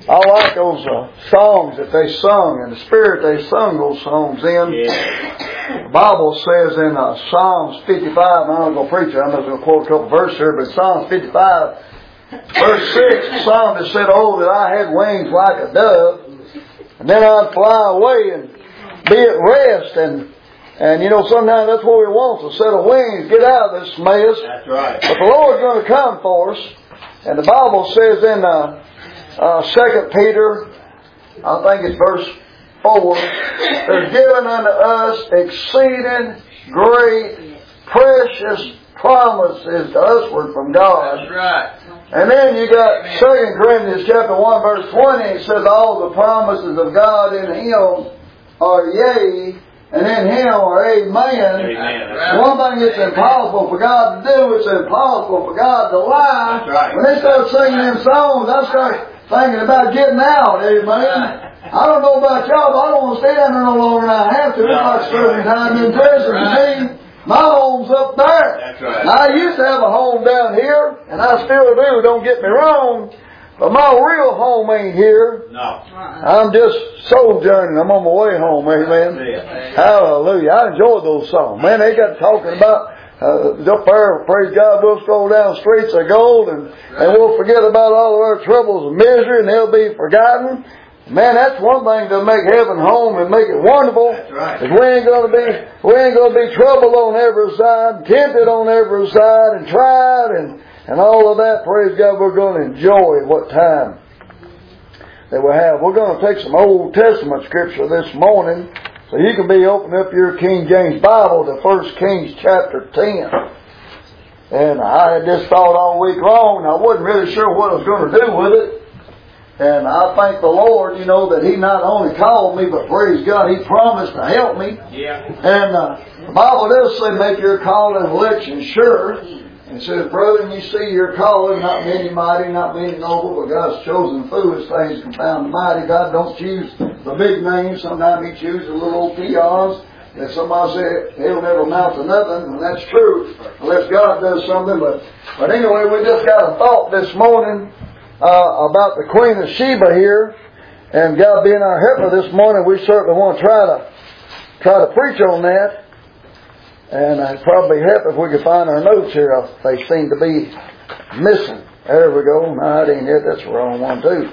I like those songs that they sung, and the spirit they sung those songs in. Yeah. The Bible says in Psalms 55, I'm not going to preach it, I'm just going to quote a couple verses here, but Psalms 55, verse 6, the psalmist said, "Oh, that I had wings like a dove, and then I'd fly away and be at rest." And you know, sometimes that's what we want, a set of wings, get out of this mess. That's right. But the Lord's going to come for us. And the Bible says in 2 Peter, I think it's verse 4, "There's given unto us exceeding great, precious promises to usward from God." That's right. And then you got 2 Corinthians chapter 1 verse 20, it says, "All the promises of God in Him are yea, and in Him are amen." Amen. One thing it's impossible for God to do, it's impossible for God to lie. That's right. When they start singing them songs, I start thinking about getting out. Amen. I don't know about y'all, but I don't want to stay down there no longer than I have to. It's like serving time in prison. See, my home's up there. That's right. Now, I used to have a home down here, and I still do, don't get me wrong. But my real home ain't here. No. I'm just sojourning. I'm on my way home. Amen. Hallelujah. I enjoyed those songs. Man, they got talking about up there, praise God, we'll stroll down streets of gold and we'll forget about all of our troubles and misery and they'll be forgotten. Man, that's one thing to make heaven home and make it wonderful. That's right. We ain't gonna be troubled on every side, tempted on every side, and tried and all of that. Praise God, we're going to enjoy what time that we have. We're going to take some Old Testament scripture this morning, so you can be opening up your King James Bible to 1 Kings chapter 10. And I had just thought all week long, I wasn't really sure what I was going to do with it. And I thank the Lord, you know, that He not only called me, but praise God, He promised to help me. Yeah. And the Bible does say, make your call and election sure. And it says, "Brethren, you see your calling, not many mighty, not many noble, but God's chosen foolish things to confound the mighty." God don't choose the big names. Sometimes He chooses the little old peons that somebody said he'll never amount to nothing, and that's true unless God does something. But anyway, we just got a thought this morning about the Queen of Sheba here, and God being our helper this morning, we certainly want to try to preach on that. And I'd probably help if we could find our notes here. They seem to be missing. There we go. No, that ain't it. That's the wrong one too.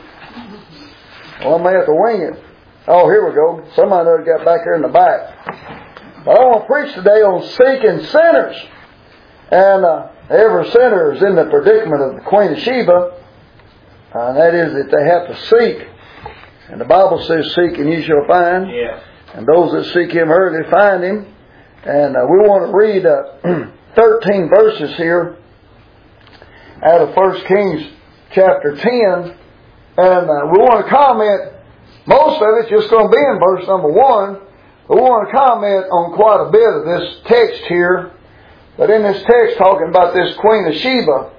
Well, I may have to wing it. Oh, here we go. Somebody got back here in the back. But I want to preach today on seeking sinners. And every sinner is in the predicament of the Queen of Sheba. And that is that they have to seek. And the Bible says, "Seek and ye shall find." Yeah. And those that seek Him early find Him. And we want to read 13 verses here out of 1 Kings chapter 10. And we want to comment, most of it's just going to be in verse number 1. But we want to comment on quite a bit of this text here. But in this text talking about this Queen of Sheba,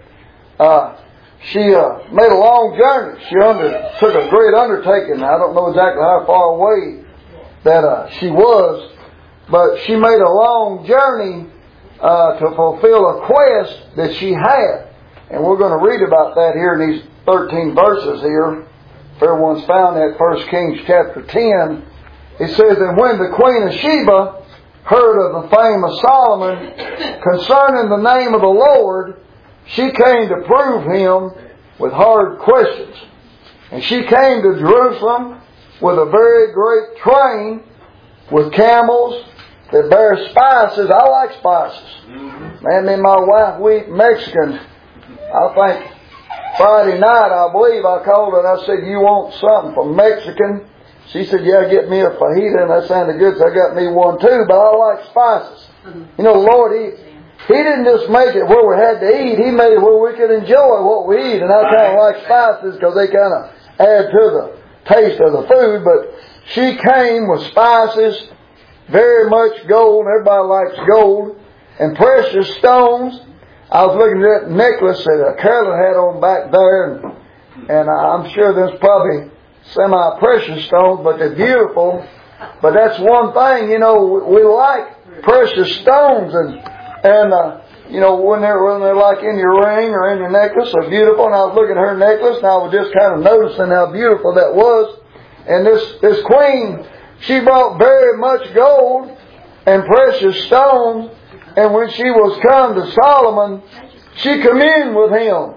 she made a long journey. She took a great undertaking. I don't know exactly how far away that she was. But she made a long journey to fulfill a quest that she had. And we're going to read about that here in these 13 verses here. If everyone's found that 1 Kings chapter 10. It says, "And when the Queen of Sheba heard of the fame of Solomon concerning the name of the Lord, she came to prove him with hard questions. And she came to Jerusalem with a very great train, with camels that bear spices." I like spices. Man, me and my wife, we eat Mexican. I think Friday night, I believe, I called her and I said, "You want something from Mexican?" She said, "Yeah, get me a fajita," and that sounded good, so I got me one too, but I like spices. You know, the Lord, He didn't just make it where we had to eat, He made it where we could enjoy what we eat, and I kind of like spices because they kind of add to the taste of the food, but she came with spices, very much gold. Everybody likes gold. And precious stones. I was looking at that necklace that Carolyn had on back there. And I'm sure there's probably semi-precious stones, but they're beautiful. But that's one thing, you know, we like precious stones. And you know, when they're like in your ring or in your necklace, are beautiful. And I was looking at her necklace, and I was just kind of noticing how beautiful that was. And this queen, she brought very much gold and precious stones. And when she was come to Solomon, she communed with him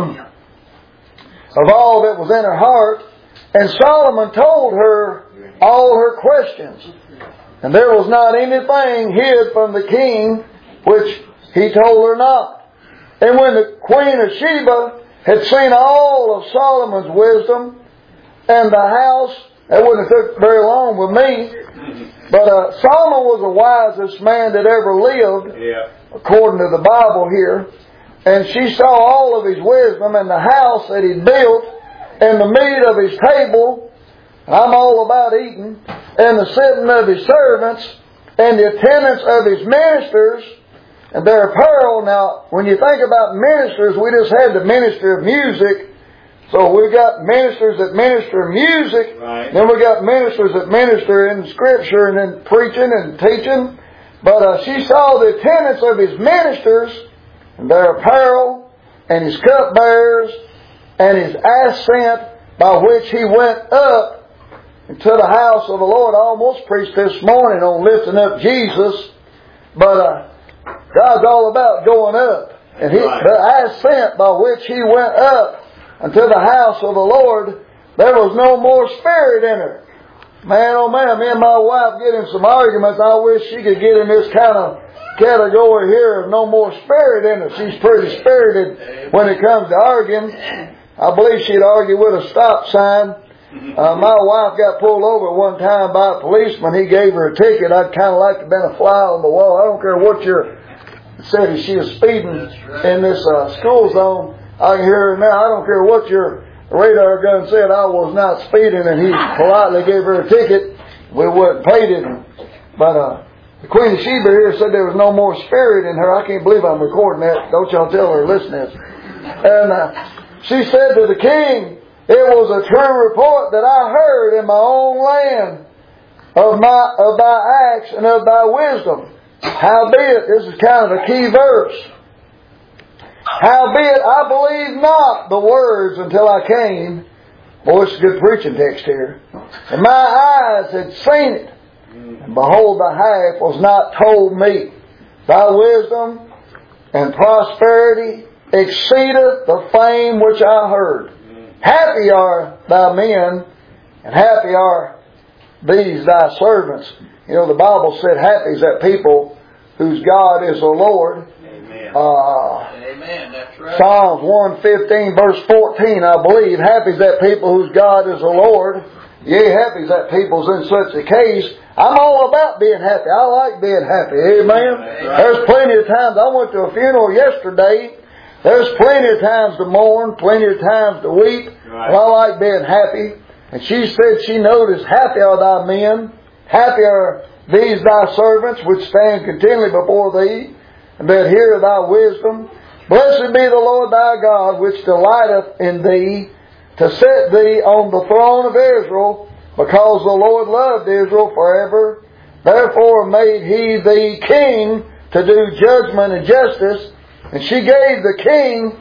of all that was in her heart. And Solomon told her all her questions. And there was not anything hid from the king which he told her not. And when the queen of Sheba had seen all of Solomon's wisdom and the house, that wouldn't have took very long with me, but Solomon was the wisest man that ever lived, according to the Bible here. And she saw all of his wisdom and the house that he built and the meat of his table. I'm all about eating. And the sitting of his servants and the attendance of his ministers and their apparel. Now, when you think about ministers, we just had the minister of music. So we got ministers that minister music. Right. Then we got ministers that minister in Scripture and in preaching and teaching. But she saw the attendance of his ministers and their apparel and his cupbearers and his ascent by which he went up to the house of the Lord. I almost preached this morning on lifting up Jesus. But God's all about going up. And the ascent by which he went up unto the house of the Lord, there was no more spirit in her. Man, oh man, me and my wife get in some arguments. I wish she could get in this kind of category here of no more spirit in her. She's pretty spirited when it comes to arguing. I believe she'd argue with a stop sign. My wife got pulled over one time by a policeman. He gave her a ticket. I'd kind of like to have been a fly on the wall. I don't care what your city. She was speeding in this school zone. I can hear her now. I don't care what your radar gun said. I was not speeding, and he politely gave her a ticket. We wouldn't paid it. But the Queen of Sheba here said there was no more spirit in her. I can't believe I'm recording that. Don't y'all tell her, listen to this. And she said to the king, "It was a true report that I heard in my own land of thy acts and of thy wisdom. Howbeit," this is kind of a key verse, "howbeit I believed not the words until I came." Boy, it's a good preaching text here. "And my eyes had seen it, and behold, the half was not told me. Thy wisdom and prosperity exceedeth the fame which I heard. Happy are thy men, and happy are these thy servants." You know, the Bible said happy is that people whose God is the Lord. Amen. Amen. That's right. Psalms 115 verse 14, I believe. Happy is that people whose God is the Lord. Yea, happy is that people's in such a case. I'm all about being happy. I like being happy. Amen. Right. There's plenty of times. I went to a funeral yesterday. There's plenty of times to mourn, plenty of times to weep. Right. Well, I like being happy. And she said she noticed, "Happy are thy men, happy are these thy servants, which stand continually before thee, and that hear thy wisdom. Blessed be the Lord thy God, which delighteth in thee, to set thee on the throne of Israel, because the Lord loved Israel forever. Therefore made he thee king to do judgment and justice." And she gave the king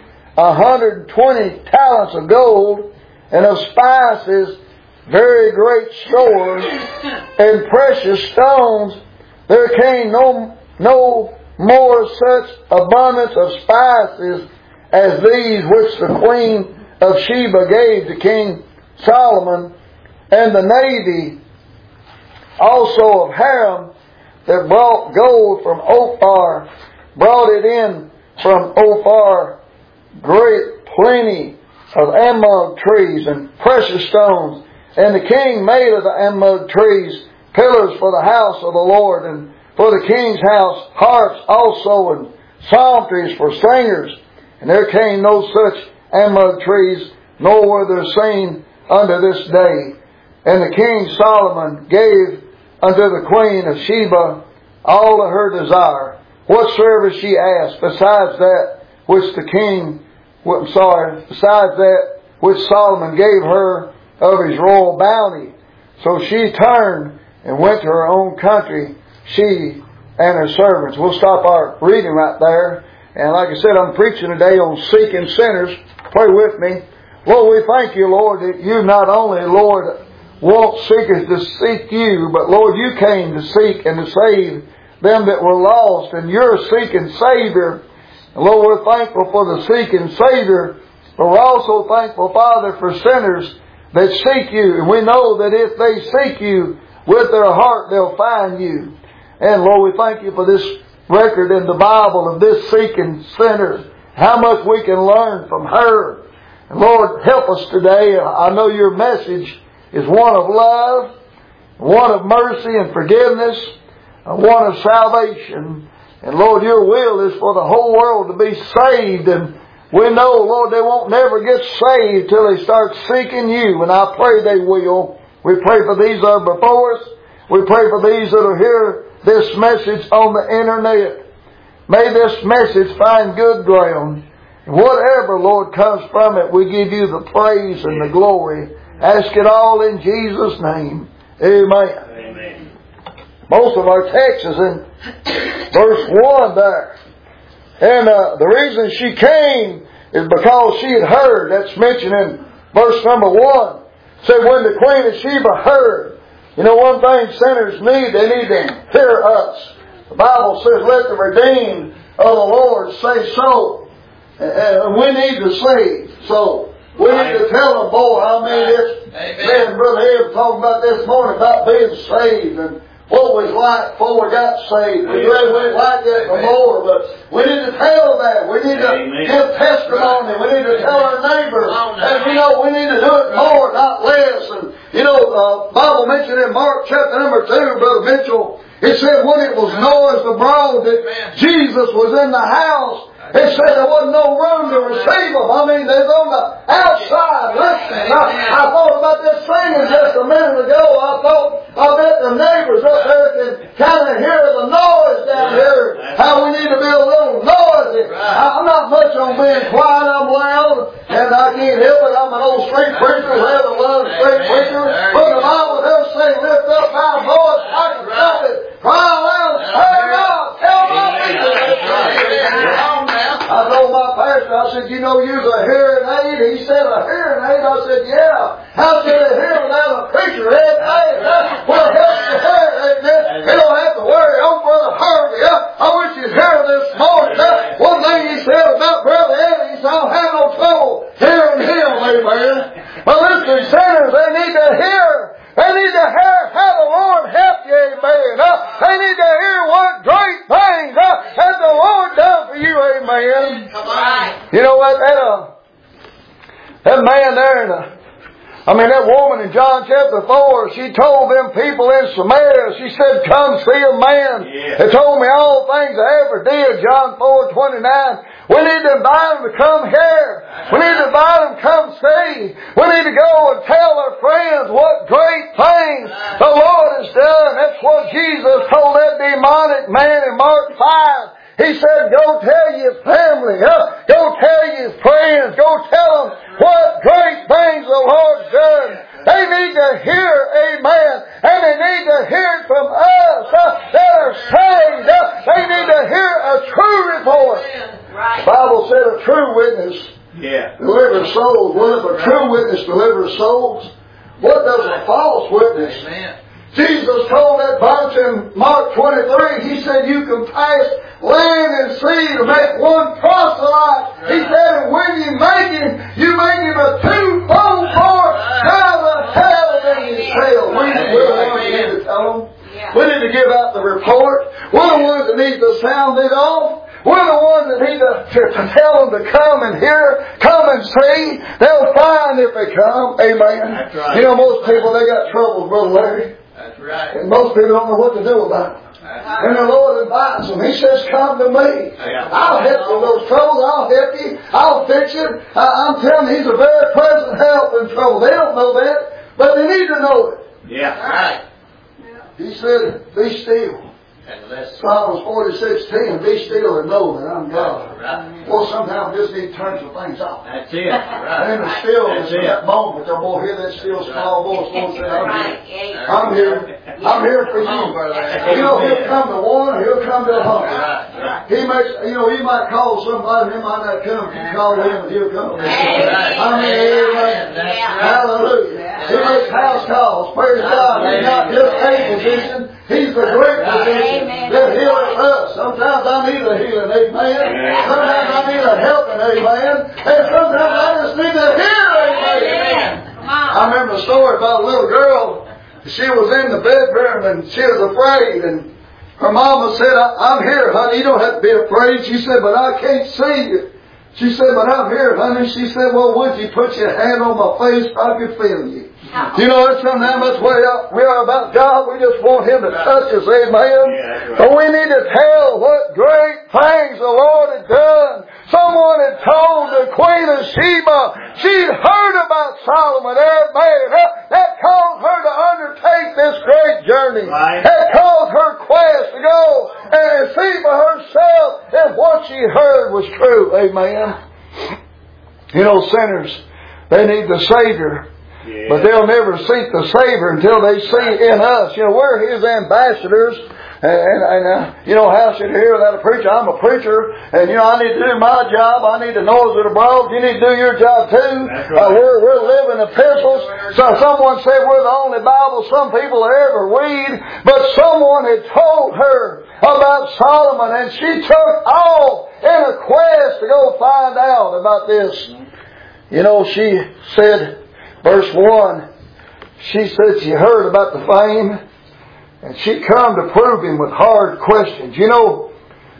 120 talents of gold, and of spices very great stores, and precious stones. There came no more such abundance of spices as these which the Queen of Sheba gave to King Solomon. And the navy also of Hiram that brought gold from Ophir brought it in from Ophir great plenty of amug trees and precious stones. And the king made of the amug trees pillars for the house of the Lord, and for the king's house harps also, and psalteries for singers. And there came no such amug trees, nor were there seen unto this day. And the king Solomon gave unto the Queen of Sheba all of her desire, whatsoever she asked, besides that which Solomon gave her of his royal bounty. So she turned and went to her own country, she and her servants. We'll stop our reading right there. And like I said, I'm preaching today on seeking sinners. Pray with me. Lord, we thank You, Lord, that You not only, Lord, want seekers to seek You, but Lord, You came to seek and to save them that were lost, and You're a seeking Savior. And Lord, we're thankful for the seeking Savior, but we're also thankful, Father, for sinners that seek You. And we know that if they seek You with their heart, they'll find You. And Lord, we thank You for this record in the Bible of this seeking sinner, how much we can learn from her. And Lord, help us today. I know Your message is one of love, one of mercy and forgiveness, one of salvation. And Lord, Your will is for the whole world to be saved. And we know, Lord, they won't never get saved till they start seeking You. And I pray they will. We pray for these that are before us. We pray for these that will hear this message on the internet. May this message find good ground. And whatever, Lord, comes from it, we give You the praise and the glory. Ask it all in Jesus' name. Amen. Amen. Most of our text is in verse 1 there. And the reason she came is because she had heard. That's mentioned in verse number 1. It said, when the Queen of Sheba heard. You know, one thing sinners need, they need to hear us. The Bible says, let the redeemed of the Lord say so. And we need to save. So we need to tell them, boy, I mean, this man, Brother Ed, talking about this morning about being saved and what it was like before we got saved. We really wouldn't like that no more, but we need to tell that. We need to give testimony. We need to tell our neighbors. And you know, we need to do it more, not less. And you know, Bible mentioned in Mark chapter number 2, Brother Mitchell, it said when it was noised abroad that Jesus was in the house, it said there wasn't no room to receive them. I mean, they was on the outside listening. I thought about this singing just a minute ago. I bet the neighbors up there can kind of hear the noise down here. How we need to be a little noisy. I'm not much on being quiet. I'm loud. And I can't help it. I'm an old street preacher. I love street preacher. But the Bible does say, lift up my voice. I can stop it. Cry loud. Turn up. Tell my people. I told my pastor, I said, you know, use a hearing aid. He said, a hearing aid? I said, yeah. How can they hear without a preacher? Well, help you hear, amen. You don't have to worry. Oh, Brother Harvey, I wish you'd hear this morning. One thing he said about Brother Eddie, he said, I don't have no trouble hearing him, amen. But listen, sinners, they need to hear. They need to hear how the Lord helped you, amen. They need to hear what great things has the Lord done for you, amen. You know what, that man there, that woman in John chapter 4, she told them people in Samaria, she said, come see a man that told me all things I ever did, John 4:29. We need to invite them to come here. We need to invite them to come see. We need to go and tell our friends what great things the Lord has done. That's what Jesus told that demonic man in Mark 5. He said, go tell your family. Go tell your friends. Go tell them what great things the Lord's done. They need to hear, amen. And they need to hear it from us that are saved. They need to hear a true report. The Bible said a true witness delivers souls. Well, if a true witness delivers souls, what does a false witness? Amen. Jesus told that bunch in Mark 23, He said, you can pass land and sea to make one proselyte. He said, and when you make him a twofold more out of hell than his hell. We're the ones that need to tell them. We need to give out the report. We're the ones that need to sound it off. We're the ones that need to tell them to come and hear, come and see. They'll find if they come. Amen. That's right. You know, most people, they got troubles, Brother Larry. That's right. And most people don't know what to do about it. And the Lord invites them. He says, come to me. I'll help you with those troubles. I'll help you. I'll fix it. I'm telling you, He's a very present help in trouble. They don't know that, but they need to know it. Yeah. Right. He said, be still. Psalms 46:10, be still and know that I'm God. Right. Well, sometimes we just need to turn some things off. That's it. Right. And in the stillness of that moment, they'll both hear that still small voice won't say, I'm here. I'm here for you. You know, he'll come to one, he'll come to a hundred. He makes, you know, he might call somebody, he might not come. You call him and he'll come. Amen. Hallelujah. He makes house calls. Praise God. He's not just a position. He's the great physician that healeth us. Sometimes I need a healing, amen. Sometimes I need a helping, amen. And sometimes I just need to hear, amen. I remember a story about a little girl. She was in the bedroom and she was afraid. And her mama said, I'm here, honey. You don't have to be afraid. She said, but I can't see you. She said, but I'm here, honey. She said, well, would you put your hand on my face so I could feel you? You know, that's sometimes that's where we are about God. We just want Him to touch us, amen. Yeah, right. But we need to tell what great things the Lord had done. Someone had told the Queen of Sheba, she'd heard about Solomon, amen. That caused her to undertake this great journey. Right. That caused her quest to go and see for herself if what she heard was true, amen. You know, sinners, they need the Savior. Yeah. But they'll never seek the Savior until they see in us. You know, we're His ambassadors. And you know, how should you hear without a preacher? I'm a preacher. And, you know, I need to do my job. I need to know as it abroad. You need to do your job too. Right. We're living epistles. So someone said we're the only Bible some people ever read. But someone had told her about Solomon. And she took off in a quest to go find out about this. You know, she said, Verse 1, she said she heard about the fame, and she come to prove him with hard questions. You know,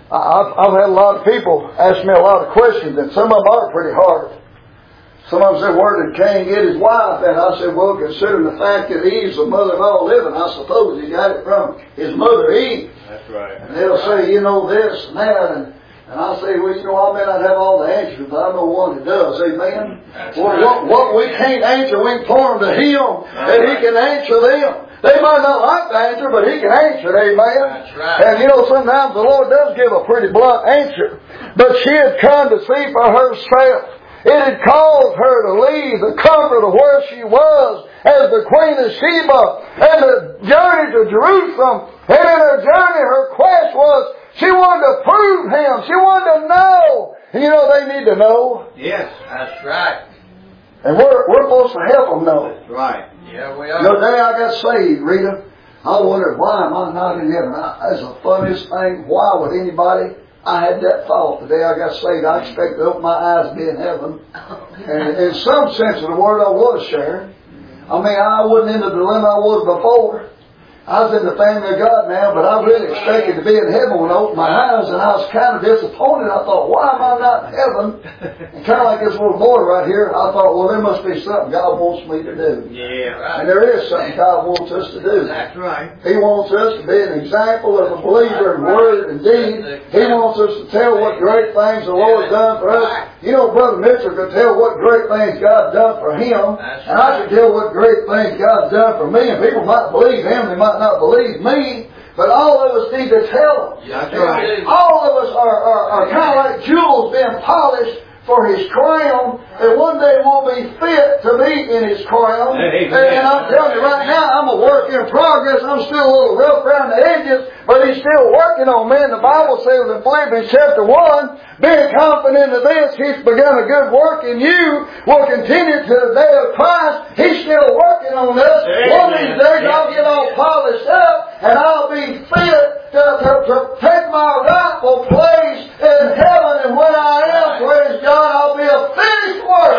I've had a lot of people ask me a lot of questions, and some of them are pretty hard. Some of them said, where did Cain get his wife? And I said, well, considering the fact that Eve's the mother of all living, I suppose he got it from his mother Eve. That's right. And they'll say, you know, this and that, and I say, well, you know, I may not have all the answers, but I know one that does. Amen? Well, what we can't answer, we can point them to Him, and He can answer them. They might not like the answer, but He can answer it. Amen? That's right. And, you know, sometimes the Lord does give a pretty blunt answer. But she had come to see for herself. It had caused her to leave the comfort of where she was as the Queen of Sheba and the journey to Jerusalem. And in her journey, her quest was she wanted to prove Him. She wanted to know. And you know, they need to know. Yes, that's right. And we're supposed to help them know. That's right. Yeah, we are. The day I got saved, Rita, I wondered, why am I not in heaven? That's the funniest thing. Why would anybody? I had that thought the day I got saved. I expected to open my eyes and be in heaven. And in some sense of the word, I was, Sharon. I mean, I wasn't in the dilemma I was before. I was in the family of God now, but I really expected to be in heaven when I opened my eyes, and I was kind of disappointed. I thought, why am I not in heaven? And kind of like this little boy right here, I thought, well, there must be something God wants me to do. Yeah, right. And there is something God wants us to do. That's right. He wants us to be an example of a believer in word and deed. He wants us to tell what great things the Lord's done for us. You know, Brother Mitchell could tell what great things God's done for him, and I could tell what great things God's done for me. And people might believe him, they might not believe me, but all of us need to tell them. That's right. All of us are kind of like jewels being polished for His crown, and one day we'll be fit to be in His crown. And I'm telling you right now, I'm a work in progress. I'm still a little rough around the edges, but He's still working on me. And the Bible says in Philippians chapter 1, being confident of this, He's begun a good work in you, will continue to the day of Christ. He's still working on us. One of these days I'll get all polished up, and I'll be fit to take my rightful place in heaven. And when I am, praise God, I'll be a finished work.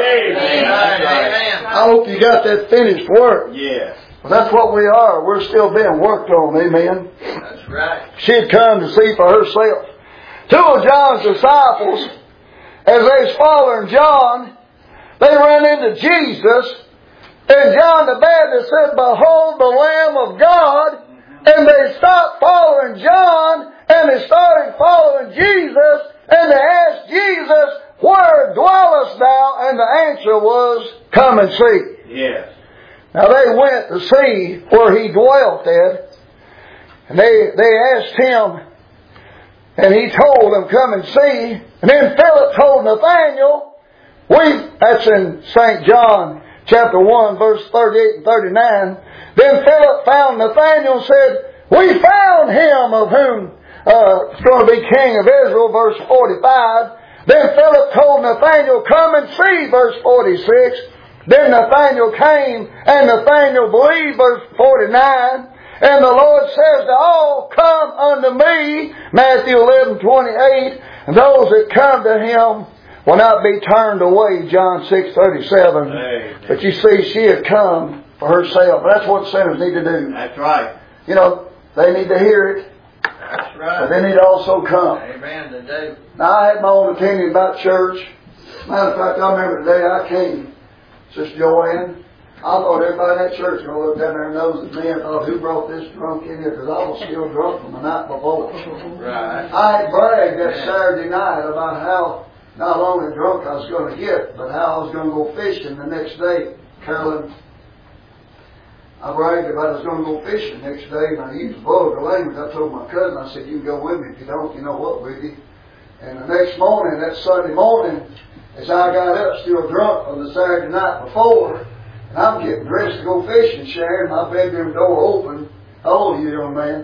Amen. I hope you got that finished work. Yes. Well, that's what we are. We're still being worked on. Amen. That's right. She had come to see for herself. Two of John's disciples, as they was following John, they ran into Jesus, and John the Baptist said, behold the Lamb of God. And they stopped following John, and they started following Jesus, and they asked Jesus, where dwellest thou? And the answer was, come and see. Yes. Now they went to see where He dwelt at. And they asked him, and he told them, come and see. And then Philip told Nathanael, that's in St. John chapter 1, verse 38 and 39. Then Philip found Nathanael and said, we found him of whom is going to be king of Israel, verse 45. Then Philip told Nathanael, come and see, verse 46. Then Nathanael came, and Nathanael believed, verse 49. And the Lord says to all, come unto me, Matthew 11:28. And those that come to Him will not be turned away, John 6:37. But you see, she had come for herself. That's what sinners need to do. That's right. You know, they need to hear it. That's right. But they need to also come. Amen. They do. Now, I had my own opinion about church. Matter of fact, I remember the day I came, Sister Joanne, I thought everybody in that church was going to look down there and nose at me and thought, who brought this drunk in here? Because I was still drunk from the night before. Right. I had bragged that Saturday night about how not only drunk I was going to get, but how I was going to go fishing the next day. Carolyn, I bragged about I was going to go fishing the next day, and I used vulgar language. I told my cousin, I said, you can go with me. If you don't, you know what, with you. And the next morning, that Sunday morning, as I got up still drunk from the Saturday night before, and I'm getting dressed to go fishing, Sharon, my bedroom door open. How old are you, young man?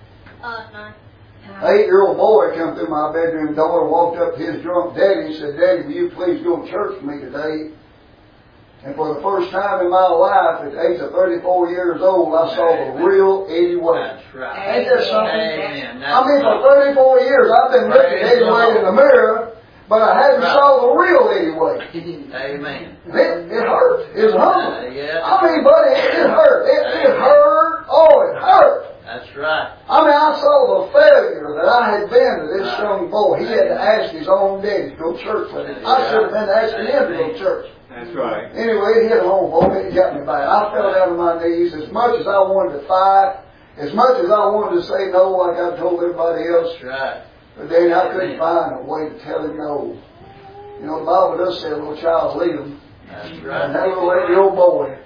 9. An 8-year-old boy come through my bedroom door and walked up to his drunk daddy and said, Daddy, will you please go to church with me today? And for the first time in my life, at the age of 34 years old, I saw the real Eddie White. That's right. Ain't that something? Amen. I mean, for 34 years, I've been looking at Eddie White in the mirror, but I hadn't saw the real Eddie White. Amen. It hurt. It was humbling. Yeah. I mean, buddy, it hurt. It hurt. Oh, it hurt. That's right. I mean, I saw the failure that I had been to this young boy. He had to ask his own daddy to go to church with him. I should have been asking him to go to church. That's right. Anyway, it hit home, boy. It got me back. I fell down on my knees. As much as I wanted to fight, as much as I wanted to say no like I told everybody else, That's right. but then I couldn't find a way to tell him no. You know, the Bible does say a little child's leading. That's And right. that little 8-year-old boy,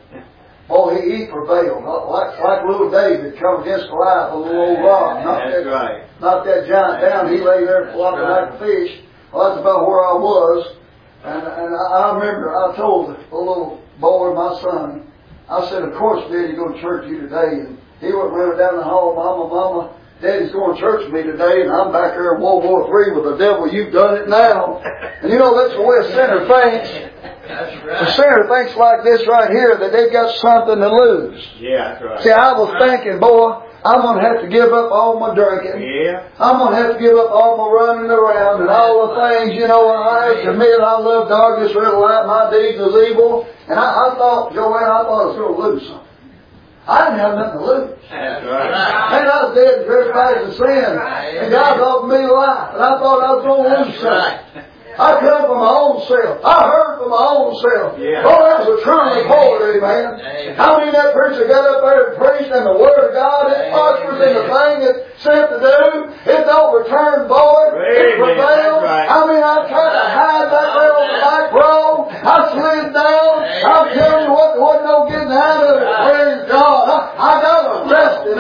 he prevailed. Like little David come against Goliath, a little old rock. Knocked that giant down. He lay there flopping like a fish. Well, that's about where I was. And I remember I told the little boy, my son, I said, of course, Daddy, go to church with you today. And he went running down the hall, Mama, Daddy's going to church with me today, and I'm back there in World War III with the devil. You've done it now. And you know, that's the way a sinner thinks. That's right. A sinner thinks like this right here, that they've got something to lose. Yeah, that's right. See, I was thinking, boy, I'm going to have to give up all my drinking. Yeah. I'm going to have to give up all my running around and all the things, you know. I have to admit I love darkness, real light, my deeds is evil. And I thought, Joanne, I thought I was going to lose something. I didn't have nothing to lose. That's right. And I was dead in trespasses and sin. And God offered me life. And I thought I was going to lose something. I come from my own self. I heard from my own self. Yeah. Oh, that was a true report, amen. How many of that preacher got up there and preached and the Word of God, it prospers in the thing it's sent to do. It don't return void. It prevails. Right. I mean, I tried to hide back there on the back row. I slid down. I'm telling you what, there wasn't no getting out of it. Praise God. I got arrested.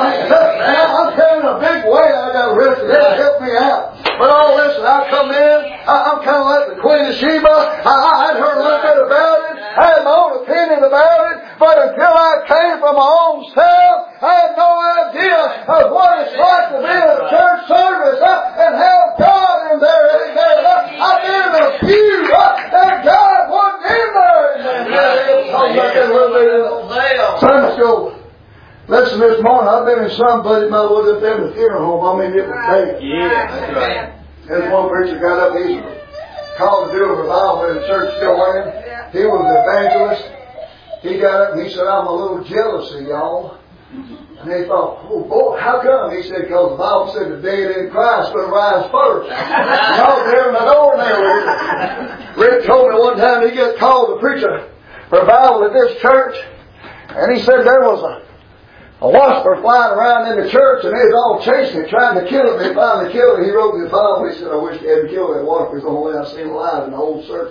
I'm telling you a big way I got arrested. That helped me out. But oh, listen, I come in. I'm kind of like the Queen of Sheba. I'd heard a little bit about it. I had my own opinion about it. But until I came from my own self, I had no idea of what it's like to be in a church service and have God in there. I've been in a pew and God wasn't in there. Sunday school. Listen, this morning I've been in some buddy my was up there in the funeral home. I mean, it was bad. Yeah, that's right. There's one preacher got up, he's called to do a revival in the church still running. He was an evangelist. He got up and he said, I'm a little jealous of y'all. And they thought, oh boy, how come? He said, because the Bible said the dead in Christ will rise first. Y'all there in the door now. Rick told me one time he got called to preach a revival at this church. And he said there was a wasp flying around in the church, and they was all chasing it, trying to kill it. They finally killed it. He wrote in the Bible, he said, I wish they hadn't killed that wasp. It's the only way I've seen alive in the whole church.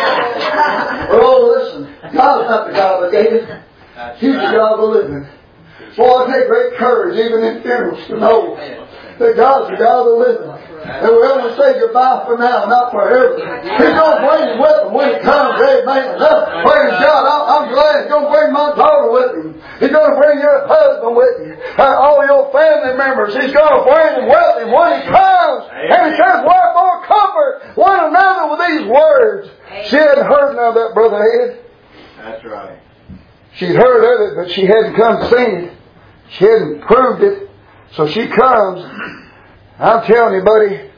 Well, listen, God's not the God of the dead. He's the God of the living. Boy, it takes great courage, even in funerals, to know that God's the God of the living. And we're going to say goodbye for now, not forever. He's going to bring you with him when he comes. Amen. Praise God. I'm glad He's going to bring my daughter with him. He's going to bring your husband with you. All your family members. He's going to bring them with him when he comes. And he says, wherefore comfort one another with these words. She hadn't heard none of that, Brother Ed. That's right. She'd heard of it, but she hadn't come to see it. She hadn't proved it. So she comes. I'm telling you, buddy,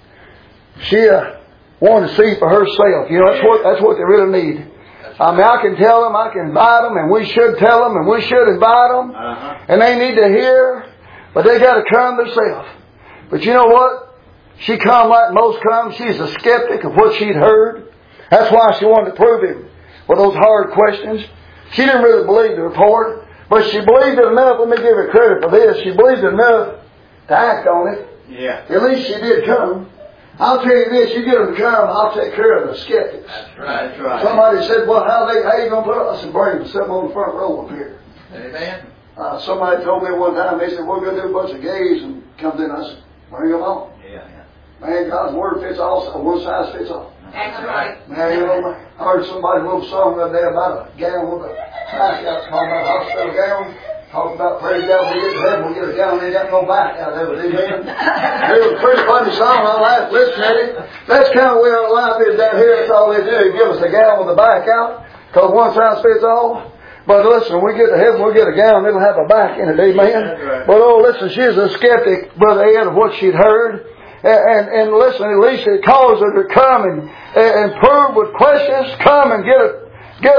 she wanted to see for herself. You know, that's what they really need. I mean, I can tell them, I can invite them, and we should tell them, and we should invite them. And they need to hear, but they got to come themselves. But you know what? She come like most come. She's a skeptic of what she'd heard. That's why she wanted to prove him with those hard questions. She didn't really believe the report, but she believed it enough. Let me give her credit for this. She believed it enough to act on it. Yeah. At least she did come. I'll tell you this, you get them to come, I'll take care of the skeptics. That's right. That's right. Somebody said, well, how you going to put it? I said, bring them, sit them on the front row up here. Amen. Somebody told me one time, they said, we're going to do a bunch of gays, and comes in, I said, bring them on. Yeah. Man, God's word fits all, one size fits all. That's right. Man, you know, I heard somebody little song the other day about a gown with a back out, talking about a hospital gown. Talking about, praise God, we get to heaven, we get a gown, they got no back out of it. Amen. It was a pretty funny song. I laughed listening at it. That's kind of where our life is down here. That's all they do. They give us a gown with a back out, because one size fits all. But listen, when we get to heaven, we'll get a gown, it'll have a back in it. Amen. Right. But oh, listen, she's a skeptic, Brother Ed, of what she'd heard. And listen, at least it caused her to come and prove with questions, come and get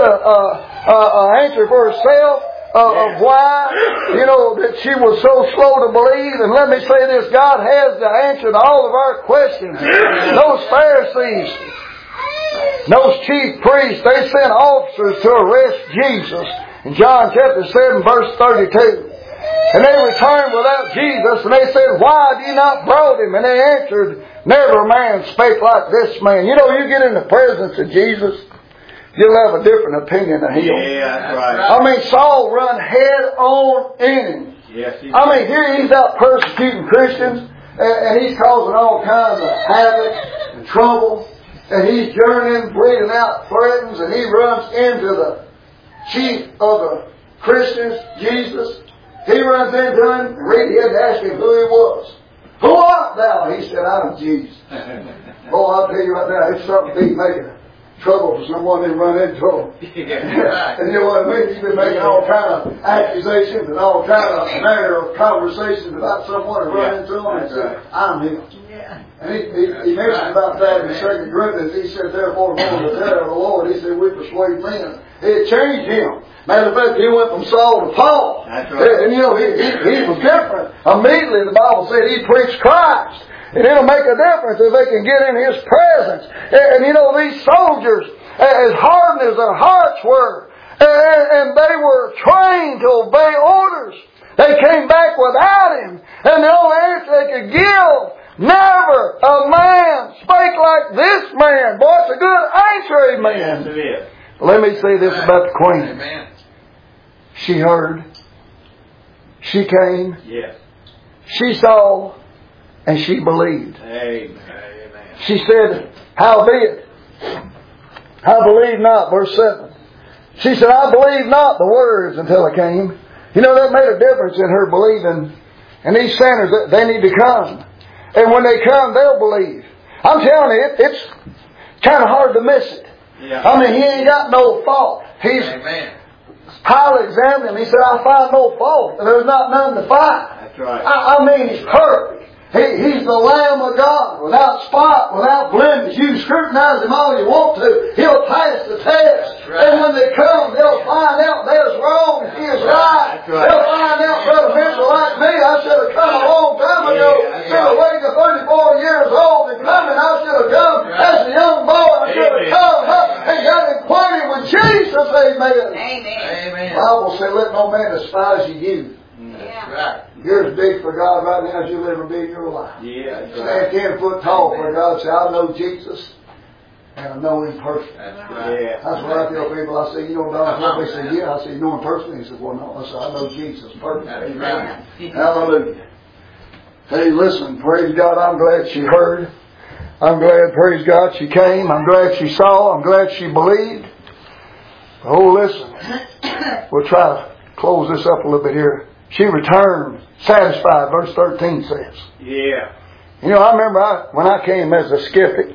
a answer for herself. Of why, you know, that she was so slow to believe. And let me say this, God has the answer to all of our questions. Those Pharisees, those chief priests, they sent officers to arrest Jesus in John chapter 7 verse 32. And they returned without Jesus, and they said, why do you not brought him? And they answered, never a man spake like this man. You know, you get in the presence of Jesus, you'll have a different opinion of him. Yeah, that's right. I mean, Saul run head on in him. Yes, I mean, here he's out persecuting Christians, and he's causing all kinds of havoc and trouble, and he's journeying, bleeding out threatens, and he runs into the chief of the Christians, Jesus. He runs into him, and really he had to ask him who he was. Who art thou? He said, I'm Jesus. Oh, I'll tell you right now, it's something big making trouble for someone and run into them. And you know what I mean? He's been making all kind of accusations and all kind of manner of conversations about someone and run into them and said, I'm him. And he mentioned about that in 2 Corinthians. He said, therefore, upon the terror of the Lord, he said, we persuade men. It changed him. Matter of fact, he went from Saul to Paul. That's right. And you know, he was different. Immediately, the Bible said he preached Christ. And it'll make a difference if they can get in His presence. And you know, these soldiers, as hardened as their hearts were, and they were trained to obey orders, they came back without Him. And the only answer they could give, never a man spake like this man. Boy, it's a good answer, amen. Yes, it is. Let me say this about the queen. Amen. She heard. She came. Yes. She saw. And she believed. Amen. She said, howbeit, I believe not, verse 7. She said, I believe not the words until I came. You know, that made a difference in her believing. And these sinners, they need to come. And when they come, they'll believe. I'm telling you, it's kind of hard to miss it. Yeah. I mean, he ain't got no fault. Amen. Pilate examined him. He said, I find no fault. There's not none to find. That's right. I mean, he's perfect. He's the Lamb of God, without spot, without blemish. You scrutinize Him all you want to. He'll pass the test. Right. And when they come, they'll find out there's wrong and He is right. Right. They'll find out, Brother Mitchell, like me, I should have come a long time ago. Should have waited to 34 years old and coming. I should have come as a young boy. I should have come up and got acquainted with Jesus. Amen. Amen. The Bible said, let no man despise you. That's right. You're as big for God right now as you'll ever be in your life. Yeah, that's Stand 10 foot tall for God. Say, I know Jesus. and I know Him personally. That's right. Yeah. That's what I tell people. I say, you know Don, they say, yeah. I say, you know Him personally? He said, well, no. I said, I know Jesus personally. That's right. Hallelujah. Hey, listen, praise God, I'm glad she heard. I'm glad, praise God, she came. I'm glad she saw. I'm glad she believed. Oh, listen. We'll try to close this up a little bit here. She returned satisfied, verse 13 says. Yeah. You know, I remember when I came as a skeptic,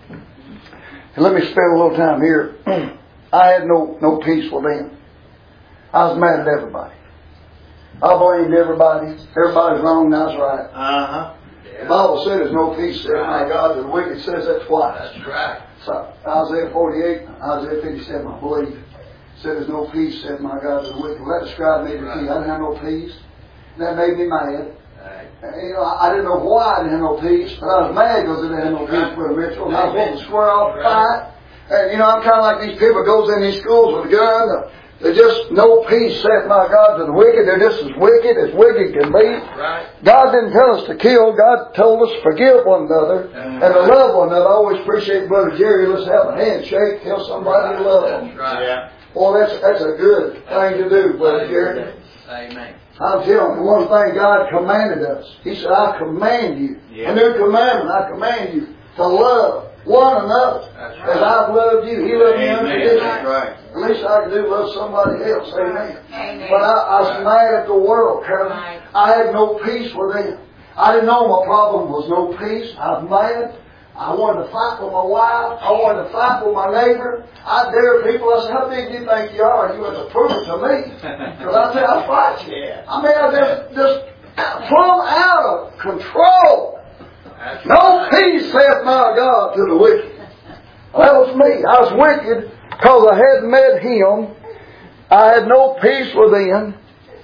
and let me spend a little time here, I had no peace with them. I was mad at everybody. I blamed everybody. Everybody's wrong and I was right. Uh-huh. The Bible said there's no peace there, my God. The wicked says that twice. That's right. So, Isaiah 48, Isaiah 57, I believe, said there's no peace, said my God, to the wicked. Well, that described me to peace. I didn't have no peace. And that made me mad. You know, I didn't know why I didn't have no peace, but I was mad because I didn't have no peace with Brother Mitchell. And I was wanting to square off the fight. And, you know, I'm kind of like these people goes in these schools with a gun. There's just no peace, saith my God, to the wicked. They're just as wicked can be. Right. God didn't tell us to kill. God told us to forgive one another and to love one another. I always appreciate Brother Jerry. Let's have a handshake. Tell somebody to love them. That's right. Yeah. Boy, that's a good thing to do, Brother Jerry. Amen. I'm telling you, one thing God commanded us. He said, I command you. Yeah. A new commandment. I command you to love one another. That's right. As I've loved you. He loved me Amen. unconditionally. That's right. The least I could do love somebody else. Amen. Amen. But I was mad at the world, Carolyn. Right. I had no peace with them. I didn't know my problem was no peace. I was mad. I wanted to fight with my wife. I wanted to fight with my neighbor. I dare people. I said, how big do you think you are? You have to prove it to me. Because I said, I'll fight you. Yeah. I mean, I just plumb out of control. That's No right. peace, saith my God, to the wicked. Well, that was me. I was wicked because I hadn't met Him. I had no peace with them.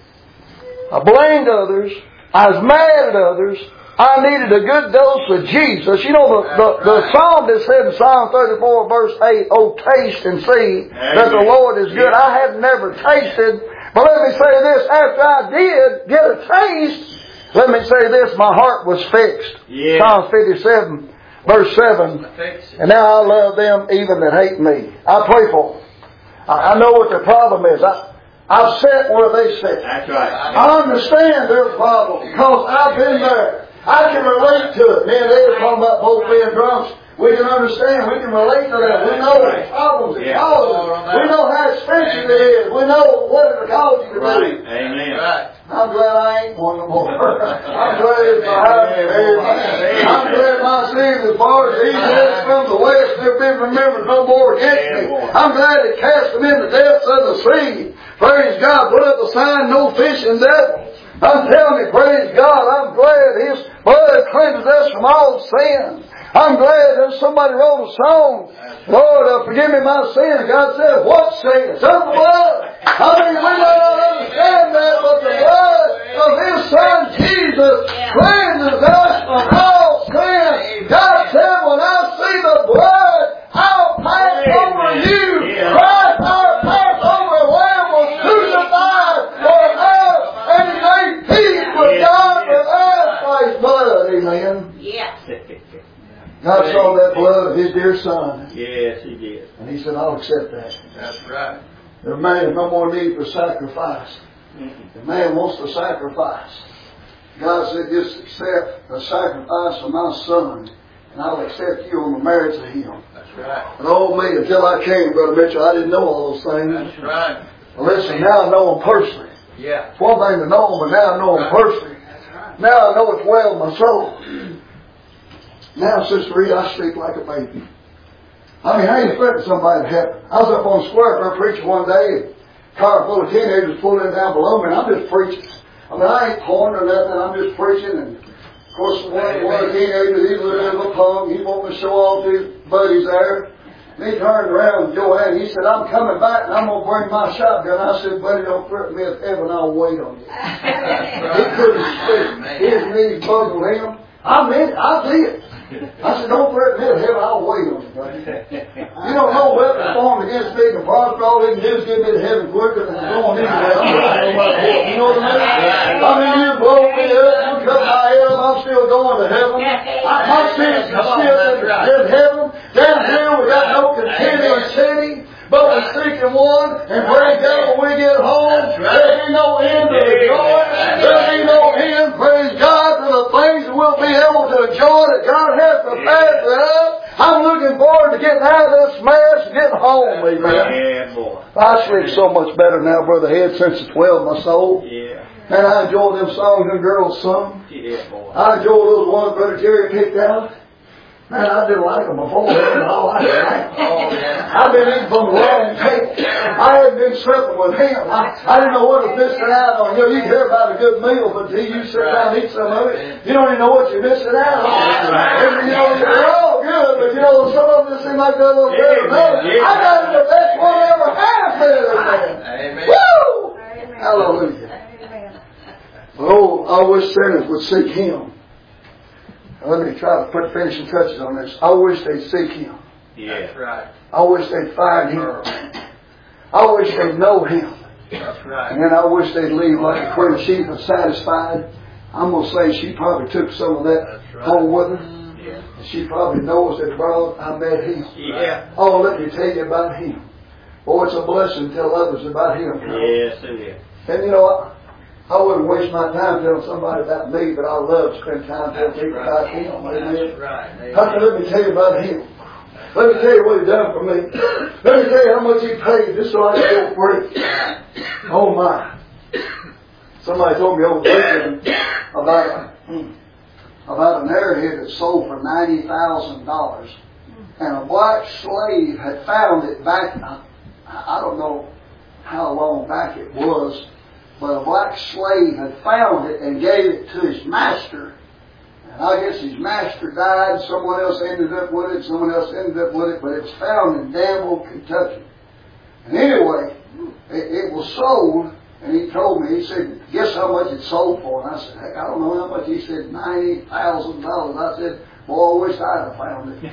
I blamed others. I was mad at others. I needed a good dose of Jesus. You know, the psalm that said in Psalm 34 verse 8, oh, taste and see that the Lord is good. I had never tasted. But let me say this, after I did get a taste, let me say this, my heart was fixed. Yeah. Psalm 57 verse 7. And now I love them even that hate me. I pray for them. I know what their problem is. I've sat where they sit. That's right. I understand their problem because I've been there. I can relate to it. Man, they were talking about both being drunks. We can understand. We can relate to that. We know the problems it causes. We know how expensive it is. We know what it causes you to do. Amen. Right. I'm glad I ain't one no more. I'm glad it's behind me. I'm glad my sins as far as the east is from the west, they've been remembered no more against me. I'm glad it cast them in the depths of the sea. Praise God. Put up a sign, no fishing devil. I'm telling you, praise God, I'm glad His blood cleanses us from all sin. I'm glad that somebody wrote a song, Lord, forgive me my sins. God said, what sins? Of the blood. I mean, we may not understand that, but the blood of His Son Jesus cleanses us from all sin. God said, when I see the blood, I'll pass over you. Christ, our Passover Lamb, was crucified for us, and He made peace with God with us by His blood. Amen. Yes. God saw that blood of His dear Son. Yes, He did. And He said, I'll accept that. That's right. There man no more need for sacrifice. The man wants to sacrifice. God said, just accept the sacrifice of my Son, and I'll accept you on the merits of Him. That's right. And oh me, until I came, Brother Mitchell, I didn't know all those things. That's right. Well, listen, now I know Him personally. Yeah. It's one thing to know Him, but now I know Him personally. Now I know it's well in my soul. Now, Sister Rita, I speak like a baby. I mean, I ain't expecting somebody to help. I was up on the square for a preacher one day, a car full of teenagers pulling down below me, and I'm just preaching. I mean, I ain't pointing or nothing, I'm just preaching. And of course, one of the teenagers, he's a little bit of a punk. He wanted to show off to his buddies there. And he turned around and Joanne, he said, I'm coming back and I'm going to bring my shotgun. I said, buddy, don't threaten me with heaven, I'll wait on you. He couldn't speak. His knees buckled him. I meant it. I did. I said, don't threaten me with heaven, I'll wait on you, buddy. You don't know weapon formed against me can prosper. All they can do is get me to heaven quicker than it's going anywhere. I'm not going to what. You know what I mean? I mean, you blow me up, you cut my head up, I'm still going to heaven. My sins are still in heaven. Down here we got no continuing city. But we're seeking one, and praise God when we get home, there'll be no end to the joy. There'll be no end, praise God, to the things that we'll be able to enjoy that God has prepared for us. I'm looking forward to getting out of this mess and getting home, amen. Yeah, boy. I sleep so much better now, Brother Head, since the 12, my soul. Yeah. And I enjoy them songs them girls sung. Yeah, boy. I enjoy those ones Brother Jerry picked out. Man, I didn't like them before, and I like them now. I've been eating from the wrong table. I hadn't been sleeping with him. I didn't know what was missing out on. You know, you can hear about a good meal, but until you sit down and eat some of it, you don't even know what you're missing out on. And, you know, they're all good, but you know, some of them just seem like they're a little better than others. I got the best one I ever had there. Amen. Woo! Hallelujah. Oh, I wish sinners would seek Him. Let me try to put finishing touches on this. I wish they'd seek Him. Yeah. That's right. I wish they'd find Him. I wish they'd know Him. That's right. And then I wish they'd leave like the Queen of Sheba satisfied. I'm going to say she probably took some of that home with her. Yeah. She probably knows that, bro, I met Him. Yeah. Oh, let me tell you about Him. Oh, it's a blessing to tell others about Him. Yes, it is. And you know, I wouldn't waste my time telling somebody about me, but I love to spend time telling people about Him. Amen. That's right. How can let me tell you about Him? Let me tell you what He done for me. Let me tell you how much He paid just so I could go free. Oh my. Somebody told me over the weekend about an airhead that sold for $90,000. And a black slave had found it back, I don't know how long back it was, but a black slave had found it and gave it to his master. And I guess his master died, someone else ended up with it, someone else ended up with it, but it was found in Danville, Kentucky. And anyway, it was sold, and he told me, he said, guess how much it sold for? And I said, heck, I don't know how much. He said, $90,000. I said, boy, I wish I'd have found it.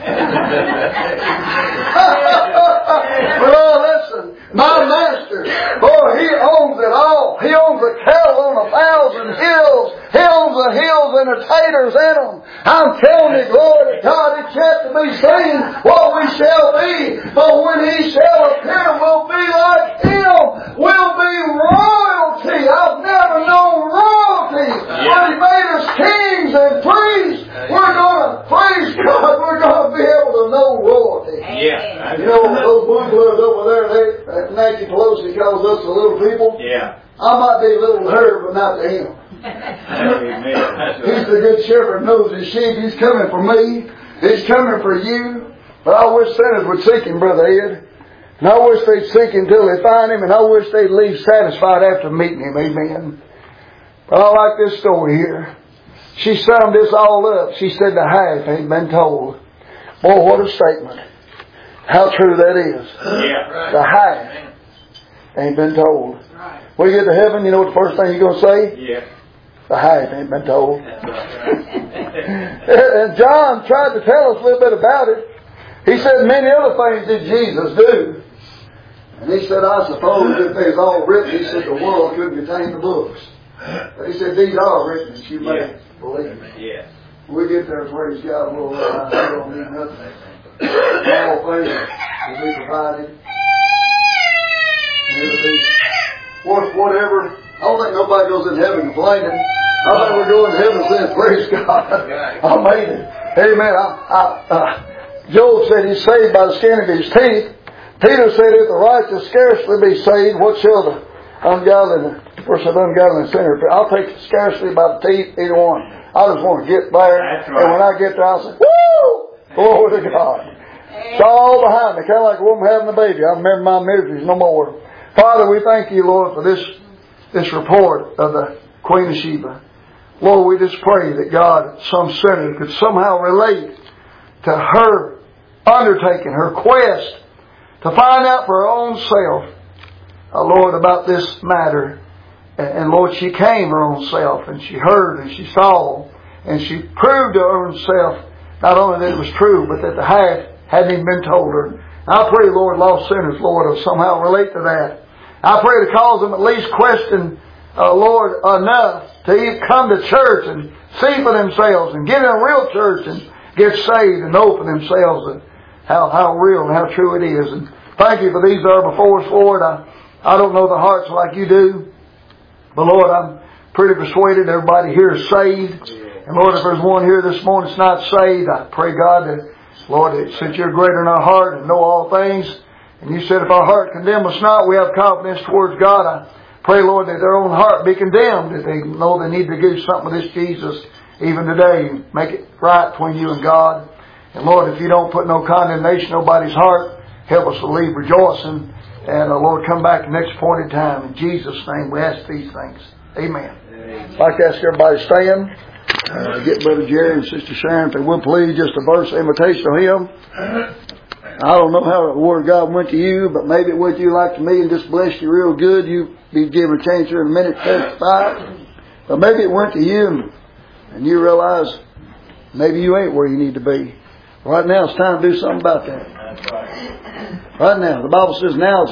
Well, listen, my master, boy, He owns it all. He owns the cattle on 1,000 hills. He owns the hills and the taters in them. I'm telling you, glory to God, it's yet to be seen what we shall be. But when He shall appear, we'll be like Him. We'll be royalty. I've never known royalty. But He made us kings and priests. We're going to, praise God, we're going to be able to know royalty. Yeah. You know, those blue bloods over there, Nancy Pelosi calls us the little people. Yeah. I might be a little to her, but not to Him. Amen. He's the good shepherd, knows his sheep. He's coming for me. He's coming for you. But I wish sinners would seek Him, Brother Ed. And I wish they'd seek Him until they find Him. And I wish they'd leave satisfied after meeting Him. Amen. But I like this story here. She summed this all up. She said the half ain't been told. Boy, what a statement. How true that is. Yeah. The half ain't been told. When you get to heaven, you know what the first thing you're going to say? Yeah. The half ain't been told. That's right. And John tried to tell us a little bit about it. He said, many other things did Jesus do. And he said, I suppose if they was all written, he said, the world couldn't contain the books. But he said, these are written that you may believe. Yes. We get there, praise God, we'll realize we don't need nothing. All things will be provided. And it'll be whatever. I don't think nobody goes in heaven complaining. I think we're going to heaven saying, praise God, I made it. Amen. Job said he's saved by the skin of his teeth. Peter said, if the righteous scarcely be saved, what shall the ungodly, first of ungodly sinner? I'll take scarcely by the teeth, either one. I just want to get there. That's right. And when I get there, I'll say, woo! Glory to God. It's all behind me, kind of like a woman having a baby. I remember my miseries no more. Father, we thank You, Lord, for this report of the Queen of Sheba. Lord, we just pray that God, some sinner, could somehow relate to her undertaking, her quest to find out for her own self, Lord, about this matter. And Lord, she came her own self, and she heard, and she saw, and she proved to her own self not only that it was true, but that the half hadn't even been told her. I pray, Lord, lost sinners, Lord, will somehow relate to that. I pray to cause them at least question Lord, enough to even come to church and see for themselves and get in a real church and get saved and know for themselves that how real and how true it is. And thank you for these that are before us, Lord. I don't know the hearts like you do, but Lord, I'm pretty persuaded everybody here is saved. And Lord, if there's one here this morning that's not saved, I pray, God, that, Lord, that since you're greater in our heart and know all things, and you said if our heart condemn us not, we have confidence towards God. I pray, Lord, that their own heart be condemned, that they know they need to do something with this Jesus even today and make it right between you and God. And Lord, if you don't put no condemnation in nobody's heart, help us to leave rejoicing. And Lord, come back next appointed time. In Jesus' name we ask these things. Amen. I'd like to ask everybody to stand. Get Brother Jerry and Sister Sharon, if they would please, just a verse of invitation of him. I don't know how the Word of God went to you, but maybe it went to you like to me and just blessed you real good. You'll be given a chance here in a minute to testify. But maybe it went to you and you realize maybe you ain't where you need to be. Right now it's time to do something about that. Right now. The Bible says now